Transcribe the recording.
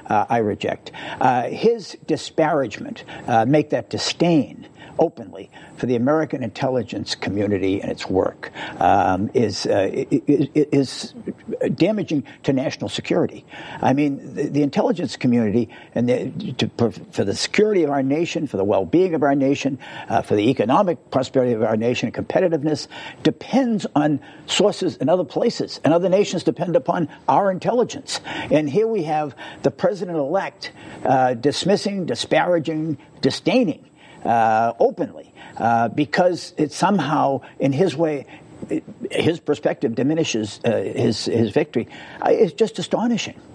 I reject. His disparagement, make that disdain openly for the American intelligence community and its work is damaging to national security. I mean, the intelligence community and for the security of our nation, for the well-being of our nation, for the economic prosperity of our nation, competitiveness depends on sources in other places, and other nations depend upon our intelligence. And here we have the president-elect dismissing, disparaging, disdaining openly because it somehow, in his way, his perspective diminishes his victory. It's just astonishing.